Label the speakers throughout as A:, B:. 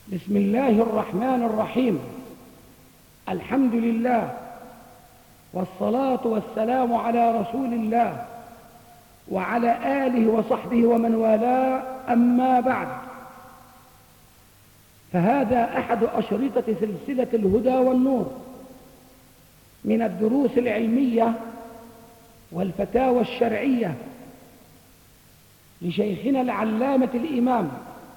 A: بسم الله الرحمن الرحيم. الحمد لله والصلاة والسلام على رسول الله وعلى آله وصحبه ومن والاه، أما بعد، فهذا أحد أشرطة سلسلة الهدى والنور من الدروس العلمية والفتاوى الشرعية لشيخنا العلامة الإمام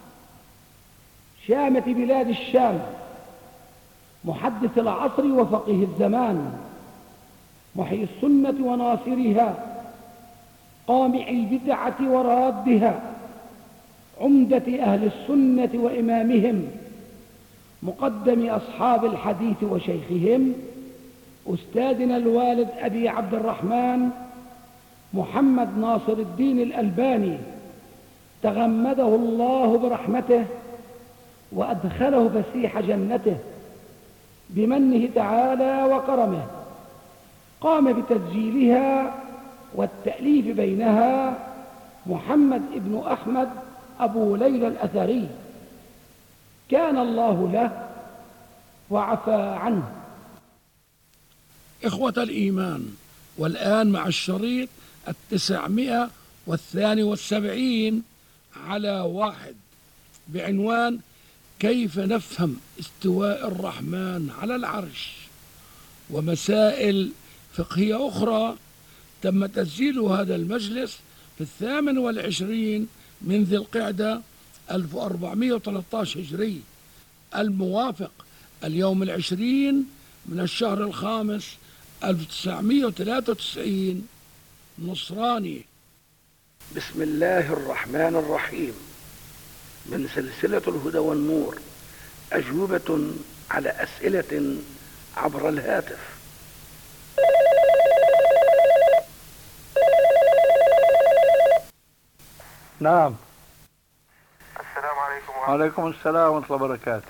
A: شامة بلاد الشام، محدث العصر وفقيه الزمان، محيي السنة وناصرها، قامع البدعة ورادها، عمدة أهل السنة وإمامهم، مقدم أصحاب الحديث وشيخهم، أستاذنا الوالد أبي عبد الرحمن محمد ناصر الدين الألباني، تغمده الله برحمته وأدخله فسيح جنته بمنه تعالى وكرمه. قام بتسجيلها والتأليف بينها محمد ابن أحمد أبو ليلى الأثري، كان الله له وعفى عنه.
B: إخوة الإيمان، والآن مع الشريط 972 على 1 بعنوان كيف نفهم استواء الرحمن على العرش، ومسائل فقهية أخرى. تم تسجيل هذا المجلس في 28 من ذي القعدة 1413 هجري، الموافق اليوم 20 من الشهر الخامس 1993 نصراني.
A: بسم الله الرحمن الرحيم. من سلسلة الهدى والنور، أجوبة على أسئلة عبر الهاتف.
C: نعم.
D: السلام عليكم
C: وعليكم السلام ورحمة الله وبركاته.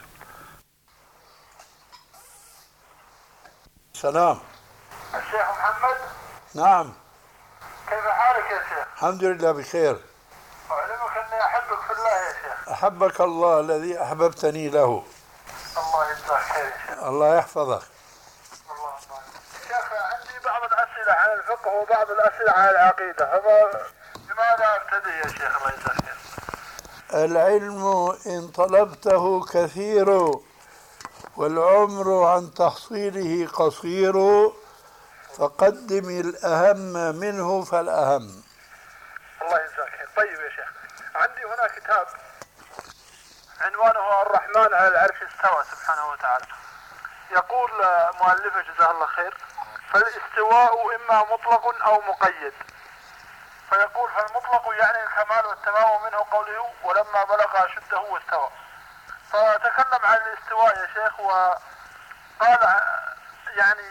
C: سلام.
D: الشيخ محمد،
C: نعم.
D: كيف حالك يا شيخ؟
C: الحمد لله بخير.
D: أعلمك أني أحبك في الله يا شيخ.
C: أحبك الله الذي أحببتني له.
D: الله يجزاك خير يا شيخ.
C: الله يحفظك.
D: الله يبارك. شيخ، عندي بعض الأسئلة عن الفقه وبعض الأسئلة عن العقيدة، بماذا أبتدي يا شيخ؟ الله يجزاك خير.
C: العلم إن طلبته كثير، والعمر عن تحصيله قصير، فقدم الأهم منه فالأهم.
D: الله يجزاك خير. طيب يا شيخ، عندي هنا كتاب عنوانه الرحمن على العرش استوى سبحانه وتعالى. يقول مؤلفه جزاه الله خير: فالاستواء إما مطلق أو مقيد. فيقول: فالمطلق يعني الكمال والتمام، منه قوله ولما بلغ أشده واستوى. فتكلم عن الاستواء يا شيخ، وقال يعني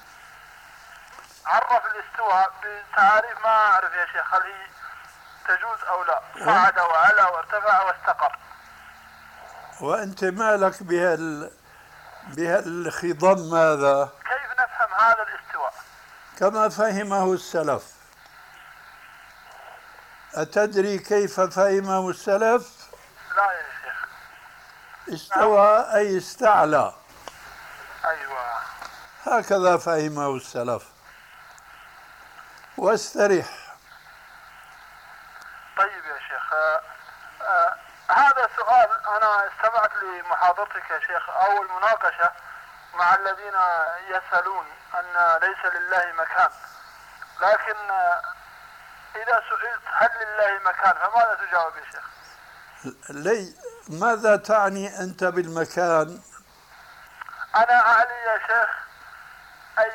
D: عرف الاستواء بتعاريف ما أعرف يا شيخ، هل هي تجوز أو لا؟ صعد وعلى وارتفع واستقر.
C: وأنت مالك بهالخضم ماذا؟
D: كيف نفهم هذا الاستواء
C: كما فهمه السلف. أتدري كيف فهمه السلف؟
D: لا يا شيخ.
C: استوى أي استعلى.
D: أيوة،
C: هكذا فهمه السلف. واسترح.
D: طيب يا شيخ، هذا سؤال. أنا استمعت لمحاضرتك يا شيخ أو المناقشة مع الذين يسألون أن ليس لله مكان، لكن إذا سئلت هل لله مكان فماذا تجاوب يا شيخ؟
C: ماذا تعني أنت بالمكان؟
D: أنا أعني يا شيخ أي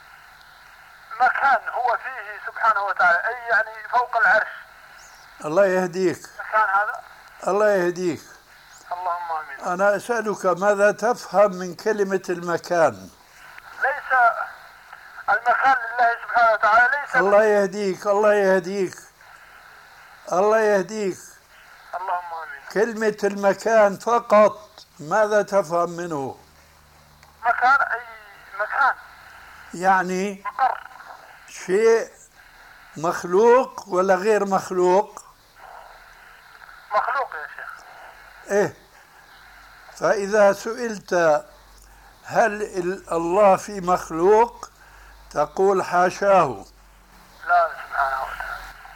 D: مكان هو فيه سبحانه وتعالى، أي يعني فوق العرش.
C: الله يهديك.
D: مكان هذا.
C: الله يهديك.
D: اللهم آمين.
C: أنا أسألك ماذا تفهم من كلمة المكان؟
D: ليس المكان لله سبحانه وتعالى، ليس.
C: الله يهديك. الله يهديك. الله يهديك.
D: اللهم آمين.
C: كلمة المكان فقط ماذا تفهم منه؟
D: مكان أي مكان،
C: يعني
D: مقر.
C: شيء مخلوق ولا غير مخلوق؟
D: مخلوق يا شيخ.
C: إيه، فإذا سئلت هل الله في مخلوق تقول حاشاه.
D: لا سبحانه وتعالى.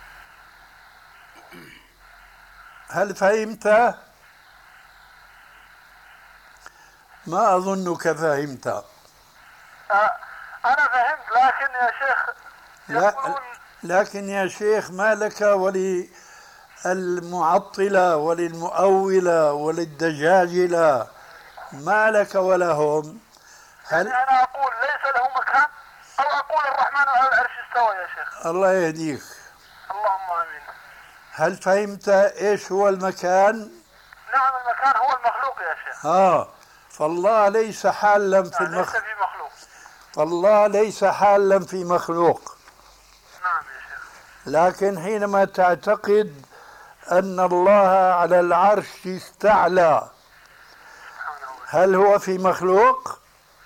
C: هل فهمت؟ ما أظنك فهمت.
D: أنا فهمت، لكن يا شيخ يقولون
C: لكن يا شيخ ما لك وللمعطلة وللمؤولة وللدجاجلة، ما لك ولهم؟
D: يعني أنا أقول ليس له مكان، أو أقول الرحمن على العرش استوى يا شيخ.
C: الله يهديك.
D: اللهم آمين.
C: هل فهمت إيش هو المكان؟
D: نعم، المكان هو المخلوق يا شيخ.
C: فالله ليس حالا في
D: ليس في مخلوق.
C: فالله ليس حالا في مخلوق.
D: نعم يا شيخ.
C: لكن حينما تعتقد أن الله على العرش استعلى، هل هو في مخلوق؟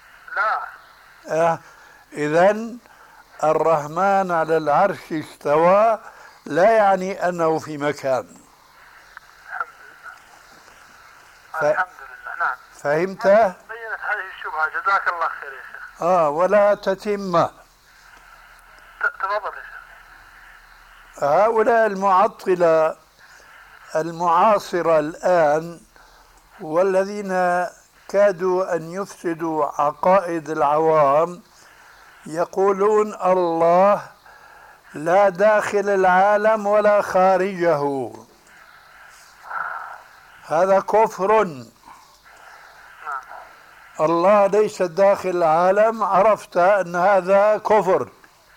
D: لا.
C: إذن الرحمن على العرش استوى لا يعني أنه في مكان.
D: الحمد لله. نعم.
C: فهمت؟
D: بينت هذه الشبهة، جزاك الله خير يا شيخ.
C: ولا تتم.
D: تفضل يا شيخ.
C: هؤلاء المعطلة المعاصرة الآن والذين كادوا أن يفسدوا عقائد العوام يقولون الله لا داخل العالم ولا خارجه. هذا كفر. الله ليس داخل العالم، عرفت أن هذا كفر.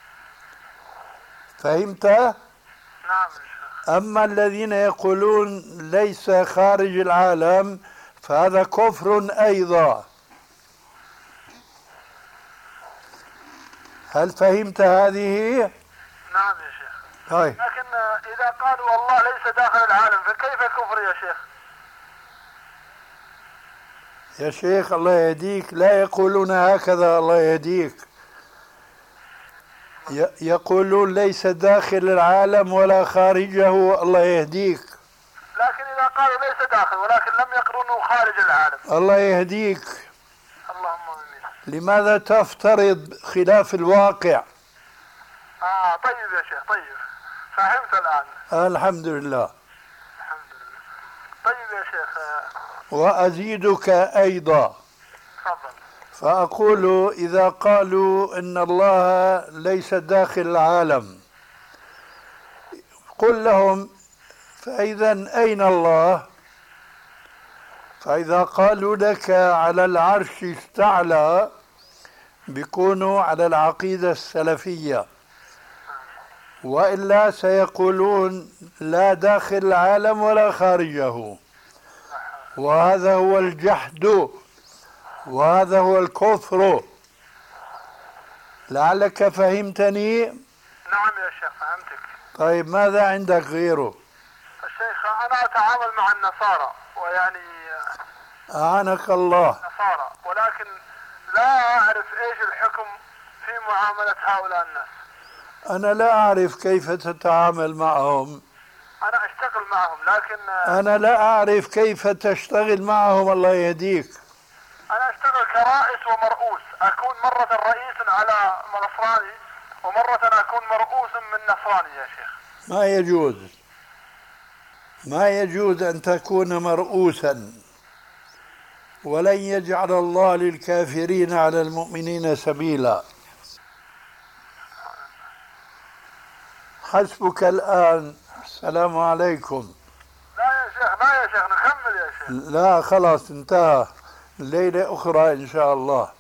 C: فهمت؟
D: نعم.
C: أما الذين يقولون ليس خارج العالم فهذا كفر أيضا. هل فهمت هذه؟
D: نعم يا شيخ.
C: طيب.
D: لكن إذا قالوا الله ليس داخل العالم فكيف كفر يا شيخ؟
C: يا شيخ الله يهديك، لا يقولون هكذا، الله يهديك. يقولون ليس داخل العالم ولا خارجه، الله يهديك.
D: لكن إذا قالوا ليس داخل ولكن لم يقرنوا خارج العالم.
C: الله يهديك.
D: اللهم آمين.
C: لماذا تفترض خلاف الواقع؟
D: طيب يا شيخ، طيب فهمت الآن.
C: الحمد لله.
D: الحمد لله. طيب يا شيخ.
C: وأزيدك أيضا.
D: تفضل.
C: فأقول إذا قالوا إن الله ليس داخل العالم قل لهم فإذا أين الله؟ فإذا قالوا لك على العرش استعلى بيكونوا على العقيدة السلفية، وإلا سيقولون لا داخل العالم ولا خارجه، وهذا هو الجحد وهذا هو الكفر. لعلك فهمتني؟
D: نعم يا شيخ فهمتك.
C: طيب ماذا عندك غيره؟
D: الشيخ أنا أتعامل مع النصارى، ويعني
C: أعانك الله.
D: نصارى، ولكن لا أعرف إيش الحكم في معاملة هؤلاء الناس.
C: أنا لا أعرف كيف تتعامل معهم.
D: أنا أشتغل معهم، لكن
C: أنا لا أعرف كيف تشتغل معهم، الله يهديك.
D: أنا أشتغل كرائس ومرؤوس، أكون مرة رئيس على نصراني ومرة أكون مرؤوس من نصراني يا شيخ.
C: ما يجوز، ما يجوز أن تكون مرؤوسا، ولن يجعل الله للكافرين على المؤمنين سبيلا. حسبك الآن. السلام عليكم.
D: لا يا شيخ، لا يا شيخ، نكمل يا شيخ.
C: لا خلاص انتهى، ليلة أخرى إن شاء الله.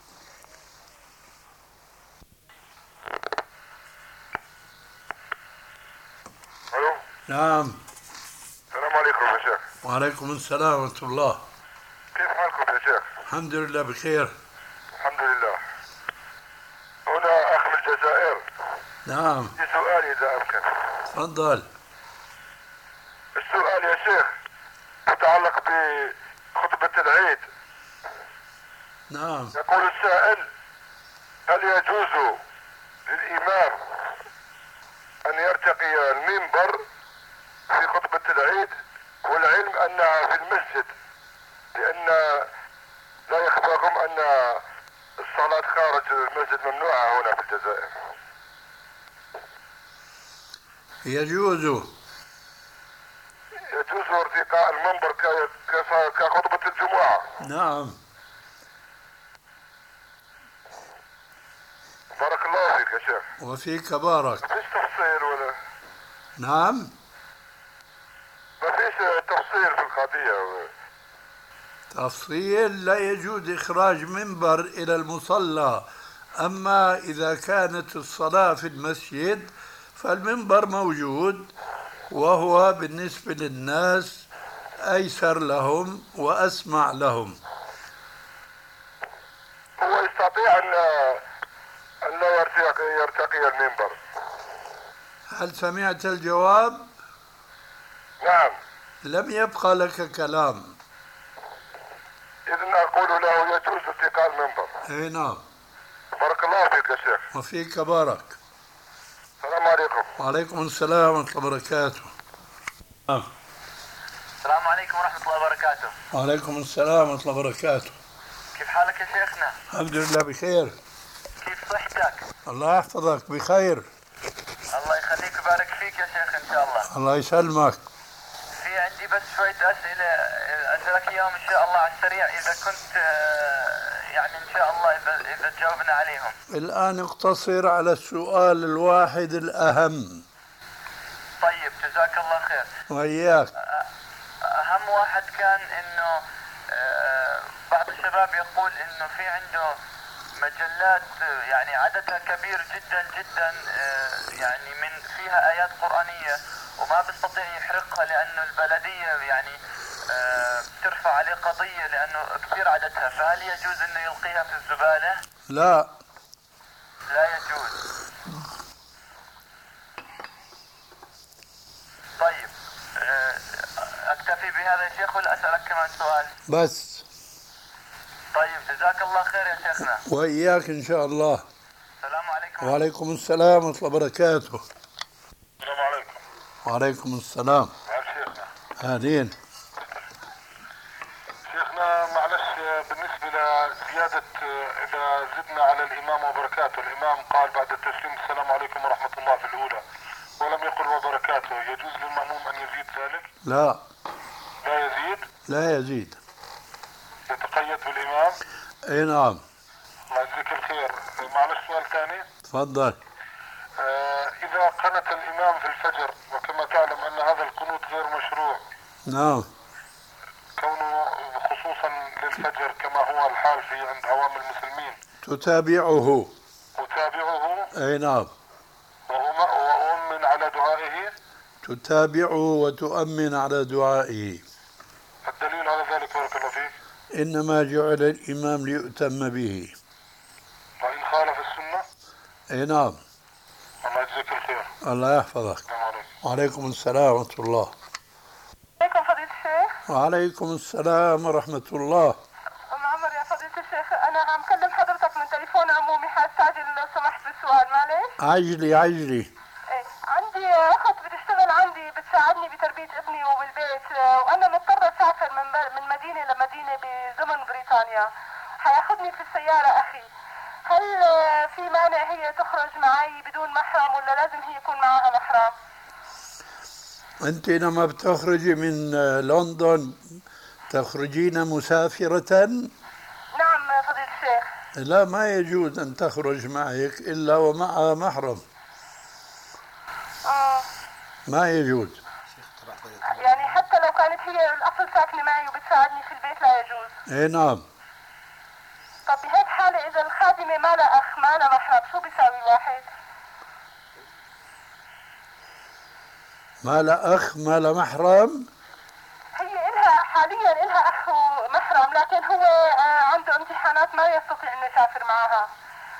E: الو.
C: نعم.
E: السلام عليكم يا شيخ.
C: وعليكم السلام ورحمة الله.
E: كيف حالكم يا شيخ؟
C: الحمد لله بخير.
E: الحمد لله. هنا أخ من الجزائر.
C: نعم.
E: في سؤال إذا أمكن.
C: تفضل.
E: السؤال يا شيخ يتعلق بخطبة العيد.
C: نعم.
E: يقول السائل: هل يجوز للإمام أن يرتقي المنبر في خطبة العيد، والعلم أنها في المسجد، لأن أن الصلاة خارج المسجد ممنوعة هنا في الجزائر.
C: يجوز
E: ارتقاء المنبر كخطبة الجمعة.
C: نعم.
E: بارك الله فيك يا شيخ.
C: وفيك بارك.
E: ما فيش تفصيل ولا؟
C: نعم.
E: ما فيش تفصيل في القضية.
C: تفصيل: لا يجوز إخراج منبر إلى المصلى، أما إذا كانت الصلاة في المسجد فالمنبر موجود، وهو بالنسبة للناس أيسر لهم وأسمع لهم.
E: هو يستطيع أن لا يرتقي المنبر.
C: هل سمعت الجواب؟
E: نعم.
C: لم يبقى لك كلام.
E: إذن أقول له يجوز ارتقاء المنبر.
C: اي نعم.
E: بارك الله فيك يا شيخ.
C: وفيك بارك.
E: السلام عليكم.
C: وعليكم السلام ورحمة الله وبركاته.
F: السلام عليكم ورحمة الله وبركاته.
C: وعليكم السلام ورحمة الله وبركاته.
F: كيف حالك يا شيخنا؟
C: الحمد لله بخير.
F: كيف صحتك؟
C: الله يحفظك، بخير.
F: الله يخليك ويبارك فيك يا شيخ إن شاء الله.
C: الله يسلمك.
F: في عندي بس شوية أسئلة أسألك إياهم إن شاء الله على السريع، إذا كنت يعني إن شاء الله إذا تجاوبنا عليهم.
C: الآن اقتصر على السؤال الواحد الأهم.
F: طيب جزاك الله خير.
C: وإياك.
F: أهم واحد كان إنه بعض الشباب يقول إنه في عنده مجلات يعني عددها كبير جدا جدا، يعني من فيها آيات قرآنية، وما بيستطيع يحرقها لأنه البلدية يعني ترفع عليه قضية لأنه كثير عددها، فهل يجوز إنه يلقيها في الزبالة؟
C: لا.
F: لا يجوز. طيب أكتفي بهذا يا شيخ ولا أسألك كمان سؤال؟
C: بس.
F: طيب جزاك الله خير يا شيخنا.
C: وإياك إن شاء الله.
F: السلام عليكم.
C: وعليكم السلام ورحمة الله وبركاته.
E: السلام عليكم.
C: وعليكم السلام.
E: شيخنا.
C: أهلين.
E: شيخنا معلش بالنسبة لزيادة إذا زدنا على الإمام وبركاته، الإمام قال بعد التسليم السلام عليكم ورحمة الله في الأولى ولم يقل وبركاته، يجوز للمأموم أن يزيد ذلك؟
C: لا.
E: لا يزيد؟
C: لا يزيد.
E: يتقيد بالإمام؟
C: اي نعم.
E: الله يجزيك الخير. معلش سؤال ثاني.
C: تفضل.
E: إذا قنت الإمام في الفجر، وكما تعلم أن هذا القنوت غير مشروع.
C: نعم.
E: كونه خصوصا للفجر كما هو الحال في عند عوام المسلمين.
C: تتابعه.
E: أتابعه.
C: اي نعم.
E: وأؤمن على دعائه.
C: تتابعه وتؤمن على دعائه.
E: الدليل على ذلك بارك الله فيك.
C: إنما جعل الإمام ليؤتم به.
E: وإن خالف السنة.
C: اي نعم.
E: الله يجزيك الخير.
C: الله يحفظك.
E: السلام عليكم.
C: وعليكم السلام ورحمة الله.
G: عليكم فضيلة الشيخ.
C: وعليكم السلام ورحمة الله.
G: أم عمر يا فضيلة الشيخ، أنا عم كلم حضرتك من تليفون عمومي، حاستعجل لو سمحت بالسؤال معلش.
C: عجلي عجلي.
G: إيه، عندي أخت بتشتغل عندي بتساعدني بتربية ابني وبالبيت، وأنا مضطرة أسافر من مدينة لمدينة بضمن بريطانيا، حياخدني في السيارة أخي، هل في مانع هي تخرج معي بدون محرم ولا لازم هي يكون معها محرم؟
C: أنت لما بتخرجي من لندن تخرجين مسافرة؟
G: نعم فضيلة الشيخ.
C: لا، ما يجوز أن تخرج معك إلا ومعها محرم. ما يجوز.
G: يعني حتى لو كانت هي الأصل ساكنة معي وبتساعدني في البيت لا يجوز؟
C: اي نعم.
G: طب بهيك حالة إذا الخادمة ما لها أخ ما لها محرم شو بيساوي الواحد؟
C: ما لا أخ ما لا محرم.
G: هي إلها حاليا إلها أخ محرم، لكن هو عنده امتحانات ما يستطيع إنه يسافر معها.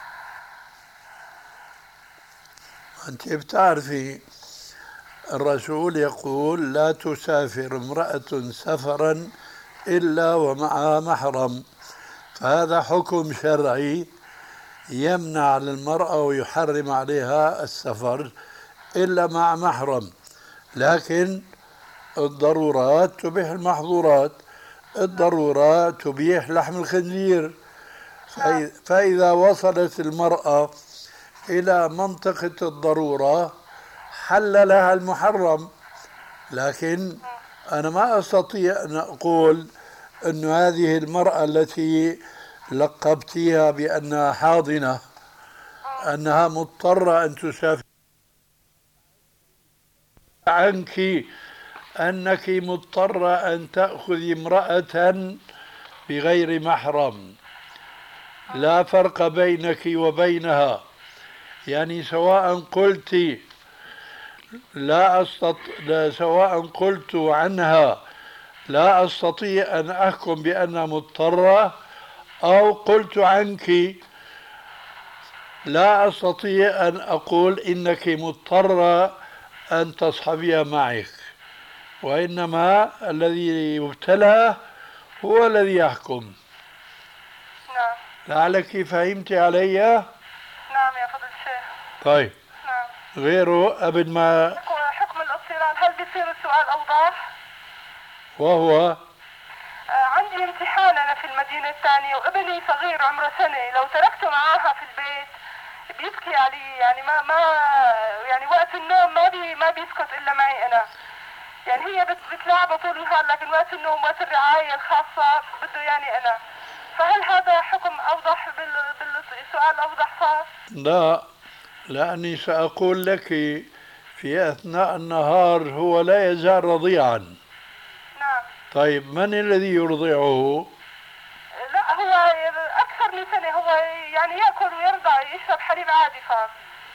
C: أنت بتعرفي الرسول يقول لا تسافر امرأة سفرا إلا ومعها محرم، فهذا حكم شرعي يمنع للمرأة ويحرم عليها السفر إلا مع محرم، لكن الضرورات تبيح المحظورات. الضرورات تبيح لحم الخنزير، فإذا وصلت المرأة إلى منطقة الضرورة حل لها المحرم، لكن أنا ما أستطيع أن أقول أن هذه المرأة التي لقبتيها بأنها حاضنة أنها مضطرة أن تسافر عنك، أنك مضطرة أن تأخذ امرأة بغير محرم، لا فرق بينك وبينها. يعني سواء قلت سواء قلت عنها لا أستطيع أن أحكم بأنها مضطرة، أو قلت عنك لا أستطيع أن أقول إنك مضطرة أن تصحبيها معك، وإنما الذي يبتلى هو الذي يحكم.
G: نعم.
C: لعلك فهمت علي؟
G: نعم يا فضل الشيخ.
C: طيب.
G: نعم.
C: غيره قبل ما
G: حكم الاضطرار، هل بيصير السؤال أوضح؟
C: وهو
G: عندي امتحان أنا في المدينة الثانية وابني صغير عمره سنة، لو تركته معاها في البيت بيبكي علي، يعني ما يعني وقت النوم ما بيسكت إلا معي أنا، يعني هي بتلعبه طول النهار، لكن وقت النوم وقت الرعاية الخاصة بده يعني أنا. فهل هذا حكم أوضح بالسؤال أوضح صار؟
C: لا، لأني سأقول لك في أثناء النهار هو لا يزال رضيعا.
G: نعم.
C: طيب من الذي يرضعه؟
G: لا هو أكثر من سنة، هو يعني يأكل ويرضع يشرب حليب عادي صار.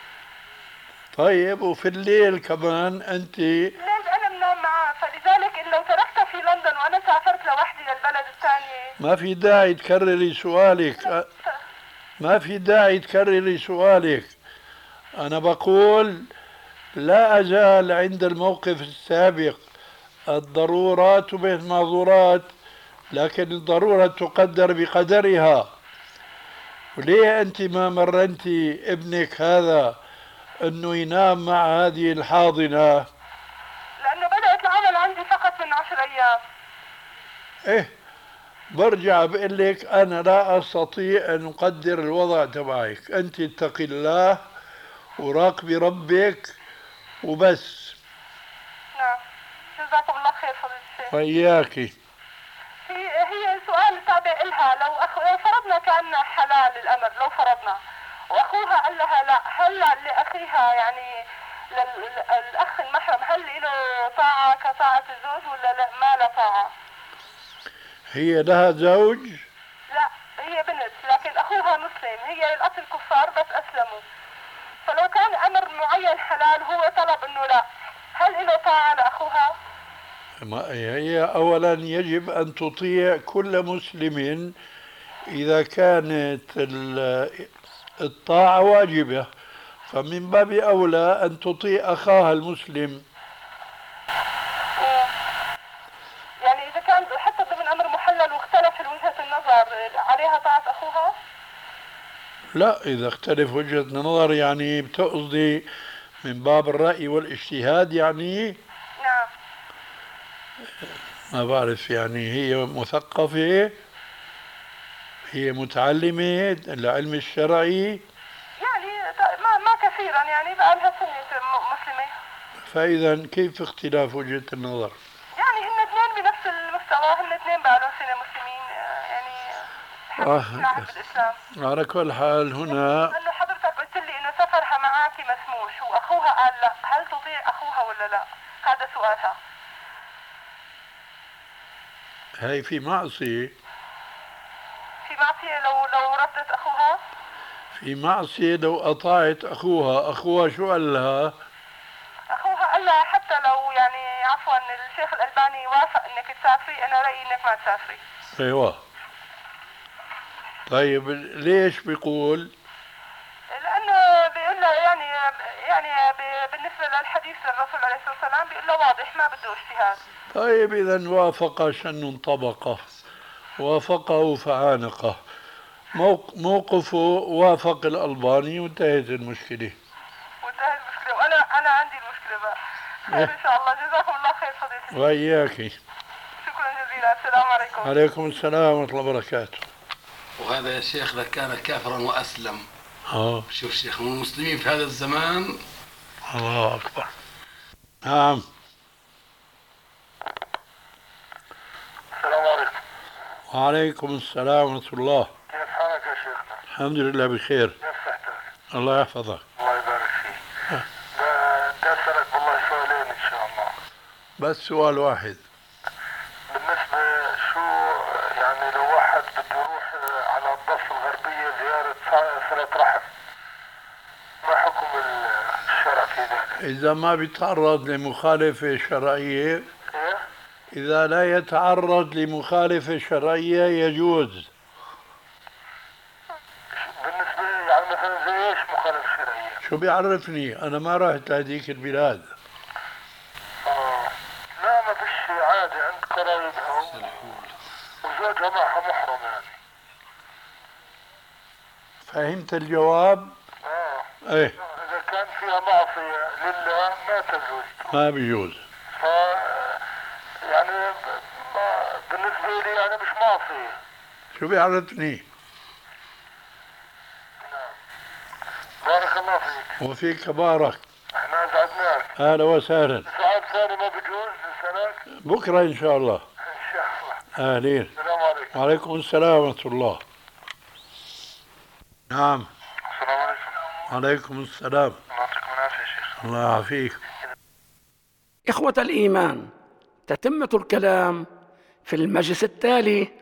C: طيب وفي الليل كمان أنت؟
G: الليل أنا بنام معاه، فلذلك إن لو تركته في لندن وأنا سافرت لوحدي للبلد الثاني.
C: ما في داعي تكرري سؤالك، ما في داعي تكرري سؤالك. أنا بقول لا أزال عند الموقف السابق، الضرورات تبيح المعذورات، لكن الضرورة تقدر بقدرها. وليه أنت ما مرنتي ابنك هذا أنه ينام مع هذه الحاضنة؟
G: لأنه بدأت العمل عندي فقط من 10 أيام.
C: إيه، برجع بقول لك أنا لا أستطيع أن أقدر الوضع تبعك، أنت اتقي الله وراقبي ربك وبس.
G: نعم. جزاكم الله خير فضيلة الشيخ.
C: وإياكي.
G: هي سؤال تابع إلها، لو فرضنا كأن حلال الأمر، لو فرضنا وأخوها قال لها لا، هل لأخيها يعني الأخ المحرم هل له طاعة كطاعة الزوج ولا لا ما له طاعة؟
C: هي لها زوج؟
G: لا هي بنت، لكن أخوها مسلم، هي الأصل كفار بس أسلموا، فلو كان أمر معين حلال هو طلب إنه لا، هل له طاعة لأخوها؟
C: هي أولا يجب أن تطيع كل مسلم إذا كانت الطاعة واجبة، فمن باب أولى أن تطيع أخاها المسلم.
G: يعني إذا كان حتى ضمن أمر محلل واختلف وجهة النظر عليها طاعة أخوها؟
C: لا، إذا اختلف وجهة النظر يعني بتقصدي من باب الرأي والاجتهاد يعني؟
G: نعم.
C: ما بعرف، يعني هي مثقفة، هي متعلمة العلم الشرعي
G: يعني ما كثيرا، يعني بقى لها سنة مسلمة.
C: فإذا كيف اختلاف وجهة النظر؟
G: يعني هن اثنين بنفس المستوى، هن اثنين بقى لهم سنة مسلمين، يعني الحمد بالإسلام.
C: على كل حال هنا
G: لأنه حضرتك قلت لي إنه سفرها معاكي مسموح وأخوها قال لا، هل تطيع أخوها ولا لا؟ هذا سؤالها.
C: هاي في معصية،
G: في معصية لو ردت أخوها؟
C: في معصية لو أطاعت أخوها شو قال لها؟
G: أخوها قال لها حتى لو يعني عفوا الشيخ الألباني وافق إنك تسافري، أنا رأيي إنك ما تسافري.
C: أيوة. طيب ليش بيقول؟
G: لأنه بيقول له يعني بالنسبة للحديث للرسول عليه الصلاة والسلام بيقول له واضح ما بده اجتهاد.
C: طيب إذا وافق شن طبقه، وافقه فعانقه، موقفه وافق الألباني وانتهت المشكلة.
G: وانتهت المشكلة، وأنا عندي المشكلة بقى. خير إن شاء الله، جزاكم الله خير صديقي.
C: وإياكي.
G: شكرا جزيلا، السلام عليكم.
C: عليكم السلام ورحمة الله وبركاته.
H: وهذا يا شيخ إذا كان كافرا وأسلم. شوف شيخ، من المسلمين في هذا الزمان.
C: الله أكبر. نعم.
E: السلام عليكم.
C: وعليكم السلام ورحمة الله.
E: كيف حالك يا شيخنا؟
C: الحمد لله بخير.
E: كيف صحتك؟
C: الله يحفظك.
E: الله يبارك فيك. بدي أسألك والله سؤالين إن شاء الله.
C: بس سؤال واحد.
E: بالنسبة شو يعني لو واحد بده يروح على الضفة الغربية زيارة صلة رحم، ما حكم الشرع في ذلك؟
C: إذا ما بيتعرض لمخالفة شرعية،
E: إيه؟
C: إذا لا يتعرض لمخالفة شرعية يجوز.
E: بالنسبة يعني مثلا زي إيش مخالفة شرعية؟
C: شو بيعرفني؟ أنا ما رحت لهذيك البلاد.
E: لا ما فيش عادي عند قرايبها وزوجها معها محرم يعني.
C: فهمت الجواب؟ ايه.
E: إذا كان فيها معصية لله ما تجوز.
C: ما بيجوز.
E: يعني بالنسبة لي يعني مش معصية.
C: شو بيعرفني؟
E: نعم. بارك الله فيك.
C: وفيك بارك.
E: احنا اسعدناك.
C: اهلا وسهلا.
E: سؤال ثاني ما بجوز نسألك؟
C: بكره ان شاء الله.
E: ان شاء الله.
C: اهلين.
E: السلام عليكم.
C: وعليكم السلام ورحمة الله. نعم.
E: السلام عليكم.
C: وعليكم السلام.
E: الله يعطيكم العافية يا شيخ.
C: الله يعافيك.
A: إخوة الإيمان، تتمة الكلام في المجلس التالي